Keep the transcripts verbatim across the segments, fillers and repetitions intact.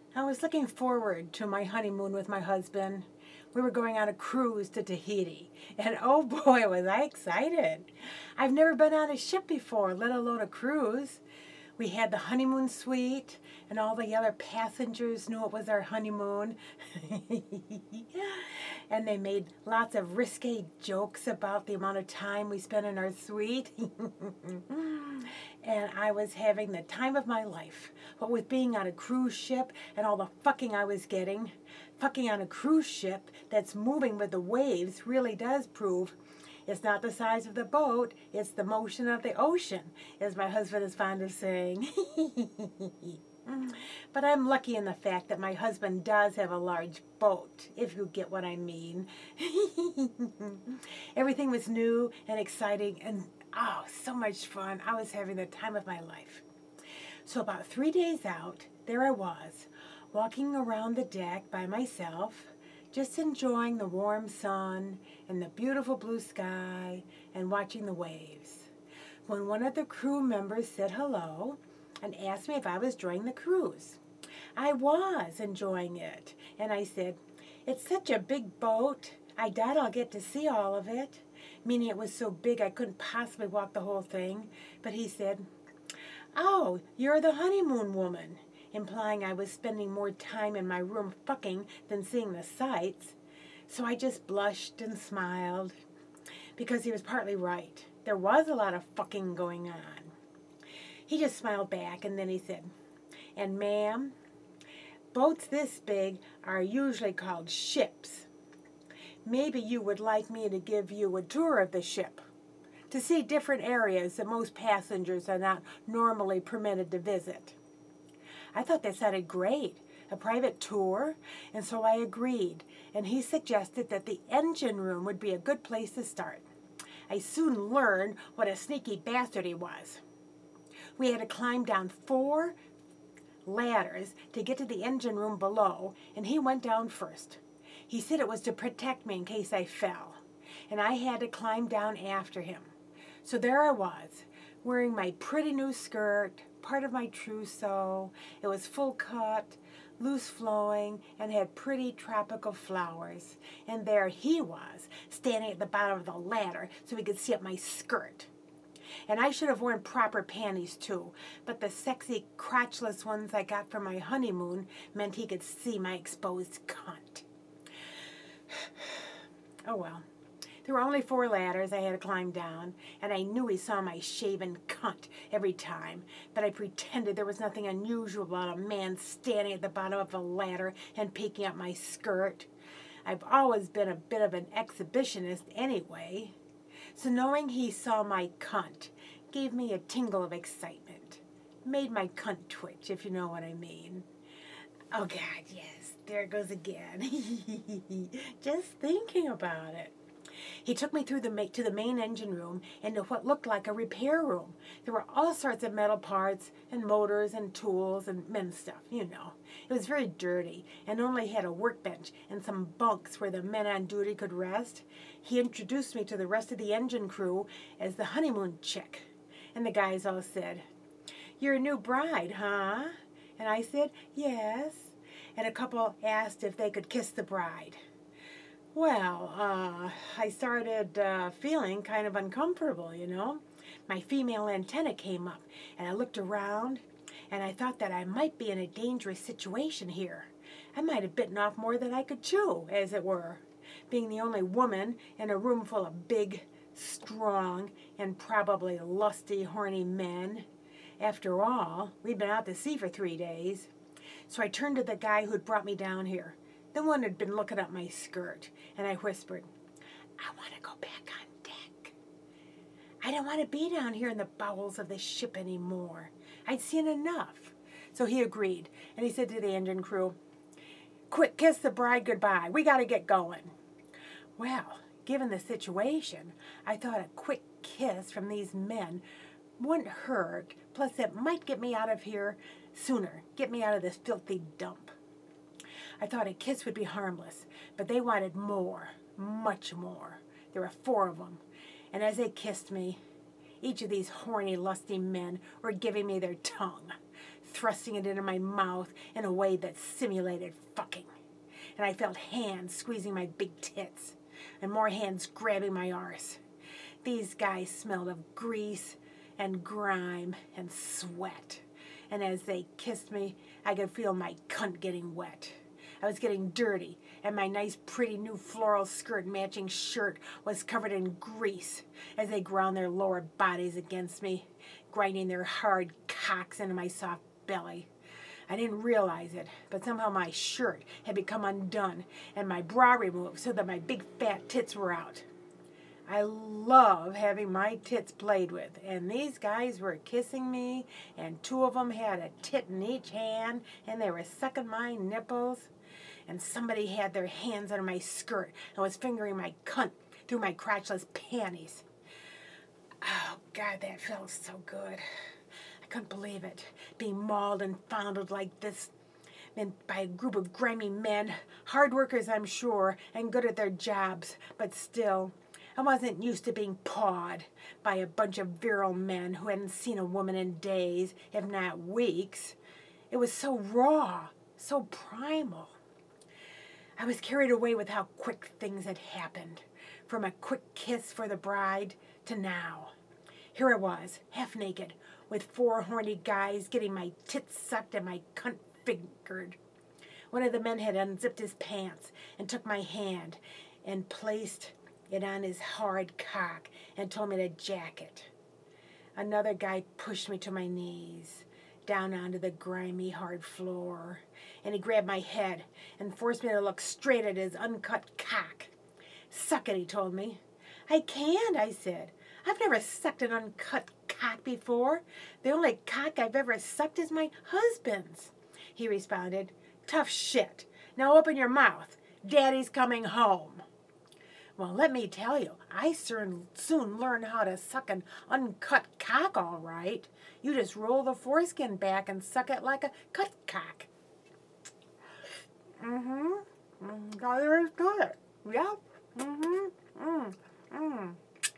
I was looking forward to my honeymoon with my husband. We were going on a cruise to Tahiti, and oh boy, was I excited. I've never been on a ship before, let alone a cruise. We had the honeymoon suite, and all the other passengers knew it was our honeymoon. And they made lots of risque jokes about the amount of time we spent in our suite. And I was having the time of my life. But with being on a cruise ship and all the fucking I was getting, fucking on a cruise ship that's moving with the waves really does prove it's not the size of the boat, it's the motion of the ocean, as my husband is fond of saying. But I'm lucky in the fact that my husband does have a large boat, if you get what I mean. Everything was new and exciting and, oh, so much fun. I was having the time of my life. So about three days out, there I was, walking around the deck by myself, just enjoying the warm sun and the beautiful blue sky and watching the waves, when one of the crew members said hello and asked me if I was enjoying the cruise. I was enjoying it, and I said, "It's such a big boat, I doubt I'll get to see all of it," meaning it was so big I couldn't possibly walk the whole thing. But he said, "Oh, you're the honeymoon woman," implying I was spending more time in my room fucking than seeing the sights. So I just blushed and smiled, because he was partly right. There was a lot of fucking going on. He just smiled back, and then he said, "And ma'am, boats this big are usually called ships. Maybe you would like me to give you a tour of the ship, to see different areas that most passengers are not normally permitted to visit." I thought that sounded great, a private tour, and so I agreed, and he suggested that the engine room would be a good place to start. I soon learned what a sneaky bastard he was. We had to climb down four ladders to get to the engine room below, and he went down first. He said it was to protect me in case I fell, and I had to climb down after him. So there I was, wearing my pretty new skirt, part of my trousseau. It was full cut, loose flowing, and had pretty tropical flowers. And there he was, standing at the bottom of the ladder so he could see up my skirt. And I should have worn proper panties too, but the sexy crotchless ones I got for my honeymoon meant he could see my exposed cunt. Oh well. There were only four ladders I had to climb down, and I knew he saw my shaven cunt every time, but I pretended there was nothing unusual about a man standing at the bottom of a ladder and peeking up my skirt. I've always been a bit of an exhibitionist anyway. So knowing he saw my cunt gave me a tingle of excitement. Made my cunt twitch, if you know what I mean. Oh God, yes, there it goes again. Just thinking about it. He took me through the ma- to the main engine room into what looked like a repair room. There were all sorts of metal parts and motors and tools and men's stuff, you know. It was very dirty and only had a workbench and some bunks where the men on duty could rest. He introduced me to the rest of the engine crew as the honeymoon chick. And the guys all said, "You're a new bride, huh?" And I said, "Yes." And a couple asked if they could kiss the bride. Well, uh, I started uh, feeling kind of uncomfortable, you know. My female antenna came up, and I looked around, and I thought that I might be in a dangerous situation here. I might have bitten off more than I could chew, as it were, being the only woman in a room full of big, strong, and probably lusty, horny men. After all, we'd been out to sea for three days. So I turned to the guy who'd brought me down here. The one had been looking up my skirt, and I whispered, "I want to go back on deck. I don't want to be down here in the bowels of the ship anymore. I'd seen enough." So he agreed, and he said to the engine crew, "Quick, kiss the bride goodbye. We got to get going." Well, given the situation, I thought a quick kiss from these men wouldn't hurt, plus it might get me out of here sooner, get me out of this filthy dump. I thought a kiss would be harmless, but they wanted more, much more. There were four of them, and as they kissed me, each of these horny, lusty men were giving me their tongue, thrusting it into my mouth in a way that simulated fucking. And I felt hands squeezing my big tits, and more hands grabbing my arse. These guys smelled of grease and grime and sweat. And as they kissed me, I could feel my cunt getting wet. I was getting dirty, and my nice, pretty new floral skirt matching shirt was covered in grease as they ground their lower bodies against me, grinding their hard cocks into my soft belly. I didn't realize it, but somehow my shirt had become undone and my bra removed so that my big fat tits were out. I love having my tits played with, and these guys were kissing me, and two of them had a tit in each hand, and they were sucking my nipples, and somebody had their hands under my skirt and was fingering my cunt through my crotchless panties. Oh, God, that felt so good. I couldn't believe it, being mauled and fondled like this and by a group of grimy men, hard workers, I'm sure, and good at their jobs, but still, I wasn't used to being pawed by a bunch of virile men who hadn't seen a woman in days, if not weeks. It was so raw, so primal. I was carried away with how quick things had happened, from a quick kiss for the bride to now. Here I was, half naked, with four horny guys getting my tits sucked and my cunt fingered. One of the men had unzipped his pants and took my hand and placed it on his hard cock and told me to jack it. Another guy pushed me to my knees, down onto the grimy, hard floor, and he grabbed my head and forced me to look straight at his uncut cock. Suck it, he told me. I can't, I said. I've never sucked an uncut cock before. The only cock I've ever sucked is my husband's. He responded, tough shit. Now open your mouth. Daddy's coming home. Well, let me tell you, I soon, soon learned how to suck an uncut cock all right. You just roll the foreskin back and suck it like a cut cock. Mm-hmm. Mm, all there is to it. Yep. Mm-hmm. Mm. Mm.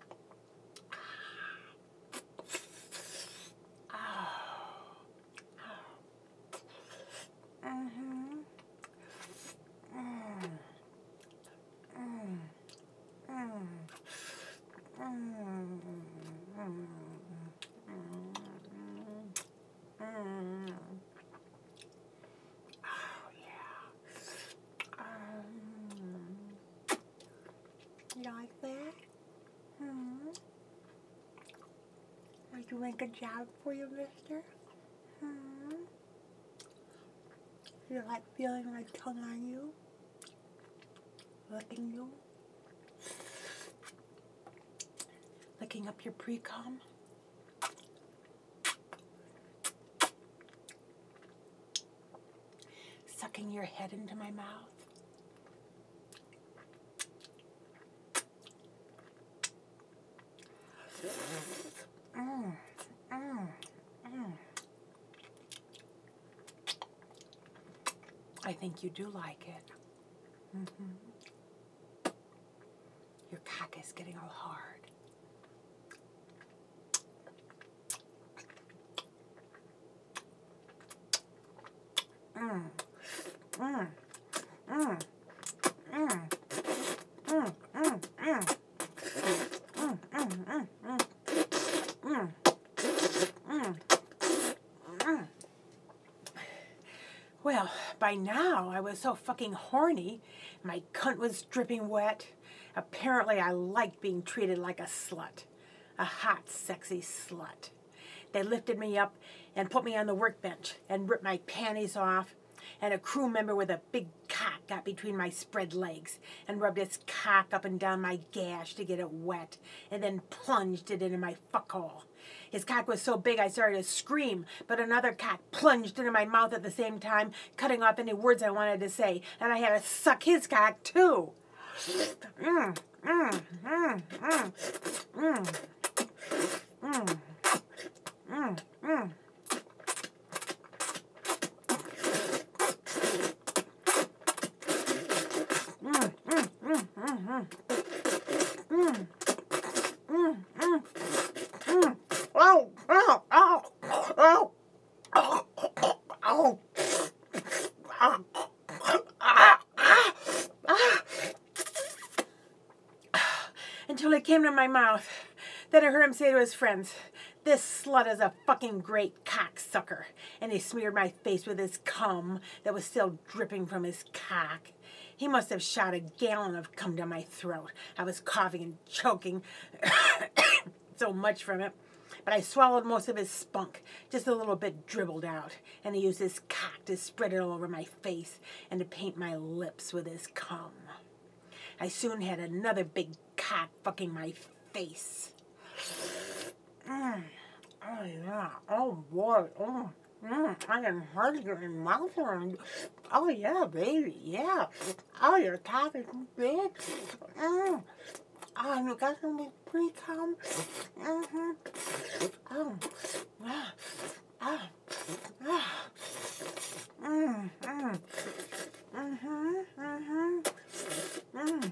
You like that? Hmm. Am I doing a good job for you, mister? Hmm. You like feeling my tongue on you? Licking you? Licking up your pre-com? Sucking your head into my mouth? Mm, mm, mm. I think you do like it. Mm-hmm. Your cock is getting all hard. Mm, mm, mm, mm, mm, mm, mm. Mm, mm, mm, mm. Mm. Mm. Mm. Well, by now I was so fucking horny, my cunt was dripping wet. Apparently I liked being treated like a slut, a hot, sexy slut. They lifted me up and put me on the workbench and ripped my panties off, and a crew member with a big cock got between my spread legs and rubbed its cock up and down my gash to get it wet, and then plunged it into my fuckhole. His cock was so big I started to scream, but another cock plunged into my mouth at the same time, cutting off any words I wanted to say, and I had to suck his cock too. Mm, mm, mm, mm, mm, mm, mm, mm. Oh, oh, oh, oh, oh. until it came to my mouth. Then I heard him say to his friends, "This slut is a fucking great cocksucker." And he smeared my face with his cum that was still dripping from his cock. He must have shot a gallon of cum down my throat. I was coughing and choking so much from it. But I swallowed most of his spunk. Just a little bit dribbled out. And he used his cock to spread it all over my face and to paint my lips with his cum. I soon had another big cock fucking my face. Mm. Oh, yeah. Oh, boy. Oh, mm. I can hardly get my mouth around. Oh, yeah, baby. Yeah. Oh, your cock is big. Mm. Oh, you got some big pre-cum. Mm-hmm. Oh. Ah. Ah. Ah. Mm. Mm. Mm-hmm. Mm-hmm. Mm.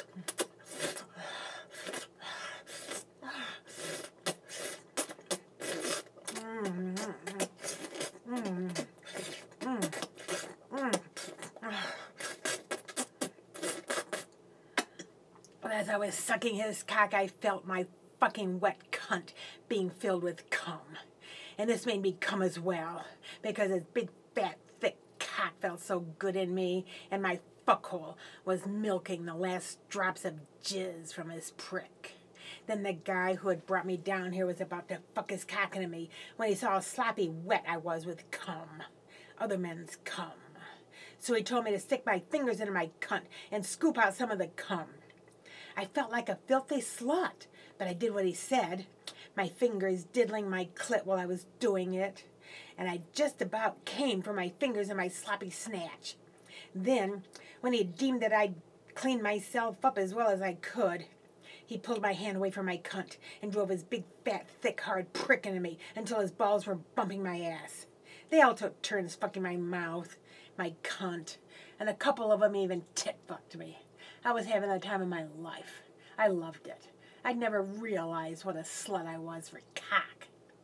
As I was sucking his cock, I felt my fucking wet cunt being filled with cum. And this made me cum as well, because his big, fat, thick cock felt so good in me, and my fuckhole was milking the last drops of jizz from his prick. Then the guy who had brought me down here was about to fuck his cock into me when he saw how sloppy wet I was with cum. Other men's cum. So he told me to stick my fingers into my cunt and scoop out some of the cum. I felt like a filthy slut, but I did what he said, my fingers diddling my clit while I was doing it, and I just about came for my fingers in my sloppy snatch. Then, when he deemed that I'd cleaned myself up as well as I could, he pulled my hand away from my cunt and drove his big, fat, thick, hard prick into me until his balls were bumping my ass. They all took turns fucking my mouth, my cunt, and a couple of them even tit-fucked me. I was having the time of my life. I loved it. I'd never realized what a slut I was for cock.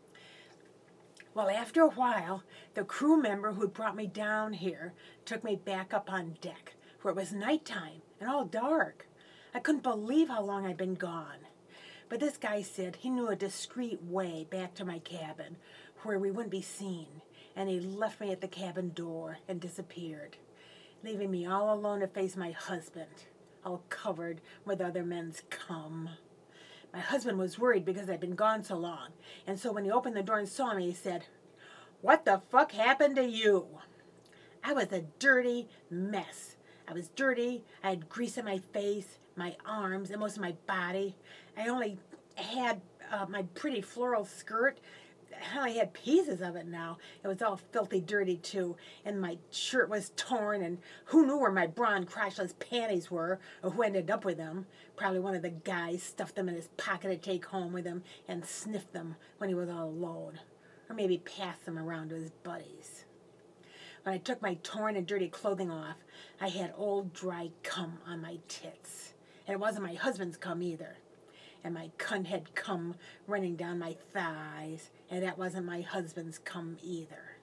Well, after a while, the crew member who brought me down here took me back up on deck, where it was nighttime and all dark. I couldn't believe how long I'd been gone. But this guy said he knew a discreet way back to my cabin where we wouldn't be seen, and he left me at the cabin door and disappeared, leaving me all alone to face my husband, all covered with other men's cum. My husband was worried because I'd been gone so long, and so when he opened the door and saw me, he said, "What the fuck happened to you?" I was a dirty mess. I was dirty. I had grease on my face, my arms, and most of my body. I only had uh, my pretty floral skirt. I only had pieces of it now. It was all filthy dirty, too. And my shirt was torn, and who knew where my brawn crotchless panties were, or who ended up with them. Probably one of the guys stuffed them in his pocket to take home with him and sniffed them when he was all alone. Or maybe passed them around to his buddies. When I took my torn and dirty clothing off, I had old dry cum on my tits. And it wasn't my husband's cum either. And my cunt had cum running down my thighs, and that wasn't my husband's cum either.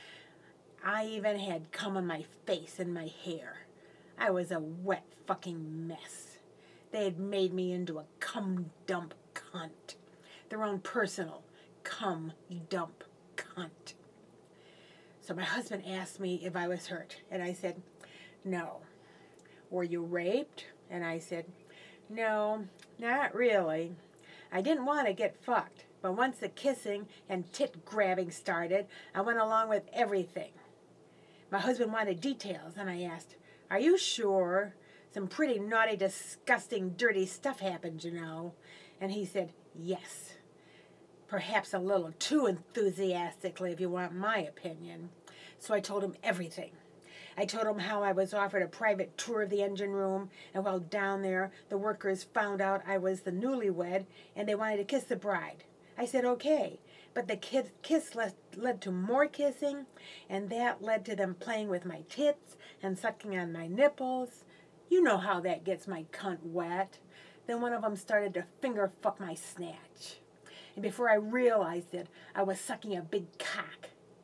I even had cum on my face and my hair. I was a wet fucking mess. They had made me into a cum dump cunt. Their own personal cum dump cunt. So my husband asked me if I was hurt, and I said, no. Were you raped? And I said, no, not really. I didn't want to get fucked, but once the kissing and tit-grabbing started, I went along with everything. My husband wanted details, and I asked, are you sure? Some pretty naughty, disgusting, dirty stuff happened, you know. And he said, yes. Perhaps a little too enthusiastically, if you want my opinion. So I told him everything. I told him how I was offered a private tour of the engine room, and while down there, the workers found out I was the newlywed, and they wanted to kiss the bride. I said, okay, but the kid kiss led, led to more kissing, and that led to them playing with my tits and sucking on my nipples. You know how that gets my cunt wet. Then one of them started to finger fuck my snatch. And before I realized it, I was sucking a big cock.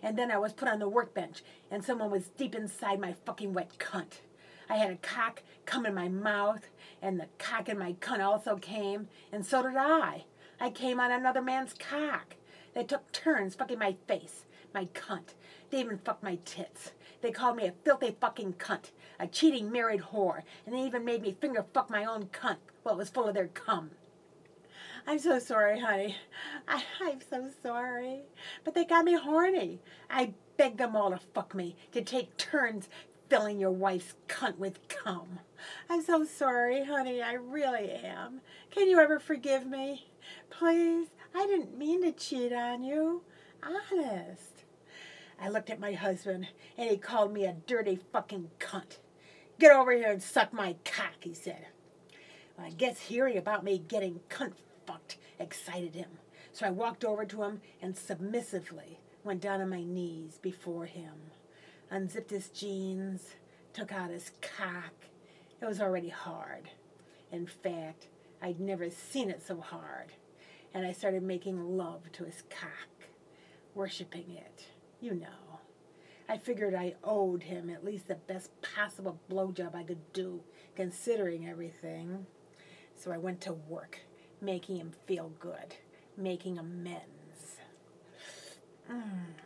And then I was put on the workbench, and someone was deep inside my fucking wet cunt. I had a cock come in my mouth, and the cock in my cunt also came, and so did I. I came on another man's cock. They took turns fucking my face, my cunt. They even fucked my tits. They called me a filthy fucking cunt, a cheating married whore, and they even made me finger fuck my own cunt while it was full of their cum. I'm so sorry, honey. I, I'm so sorry. But they got me horny. I begged them all to fuck me, to take turns filling your wife's cunt with cum. I'm so sorry, honey. I really am. Can you ever forgive me? Please? I didn't mean to cheat on you. Honest. I looked at my husband, and he called me a dirty fucking cunt. Get over here and suck my cock, he said. Well, I guess hearing about me getting cunt fucked excited him. So I walked over to him and submissively went down on my knees before him, unzipped his jeans, took out his cock. It was already hard. In fact, I'd never seen it so hard. And I started making love to his cock, worshiping it. You know. I figured I owed him at least the best possible blowjob I could do, considering everything. So I went to work, making him feel good, making amends. Mm.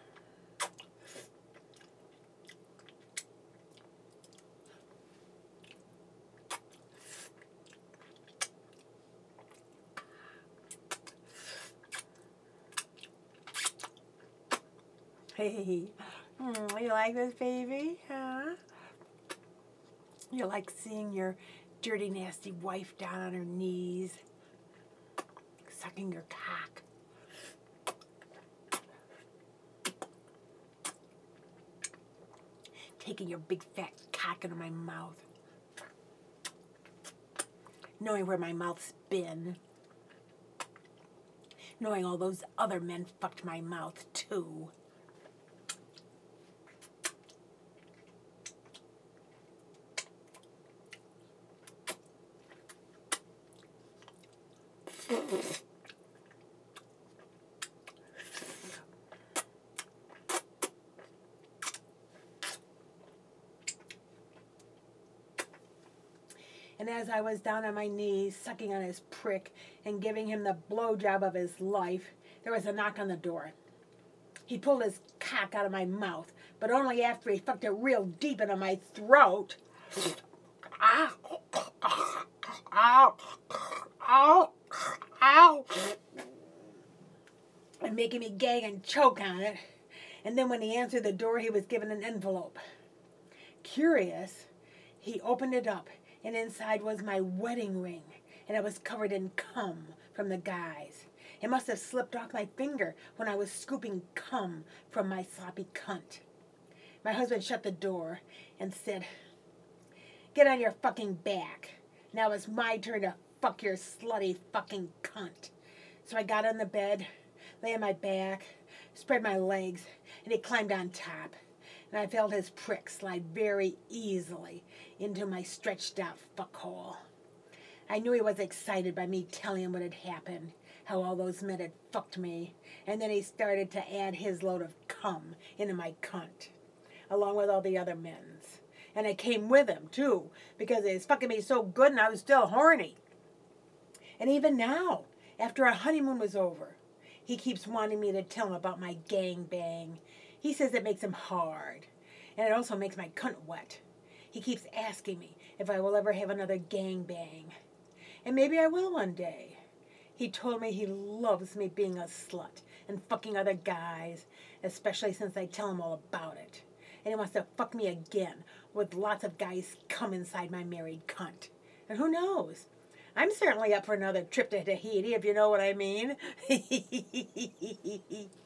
Hey, mm, you like this, baby? Huh? You like seeing your dirty, nasty wife down on her knees, sucking your cock. Taking your big fat cock into my mouth. Knowing where my mouth's been. Knowing all those other men fucked my mouth too. And as I was down on my knees, sucking on his prick and giving him the blowjob of his life, there was a knock on the door. He pulled his cock out of my mouth, but only after he fucked it real deep into my throat. Ow! Ow! Ow! Ow! And making me gag and choke on it. And then when he answered the door, he was given an envelope. Curious, he opened it up, and inside was my wedding ring, and it was covered in cum from the guys. It must have slipped off my finger when I was scooping cum from my sloppy cunt. My husband shut the door and said, "Get on your fucking back. Now it's my turn to fuck your slutty fucking cunt." So I got on the bed, lay on my back, spread my legs, and he climbed on top. And I felt his prick slide very easily into my stretched out fuckhole. I knew he was excited by me telling him what had happened, how all those men had fucked me, and then he started to add his load of cum into my cunt, along with all the other men's. And I came with him, too, because he was fucking me so good and I was still horny. And even now, after our honeymoon was over, he keeps wanting me to tell him about my gangbang. He says it makes him hard, and it also makes my cunt wet. He keeps asking me if I will ever have another gangbang. And maybe I will one day. He told me he loves me being a slut and fucking other guys, especially since I tell him all about it. And he wants to fuck me again with lots of guys come inside my married cunt. And who knows? I'm certainly up for another trip to Tahiti, if you know what I mean.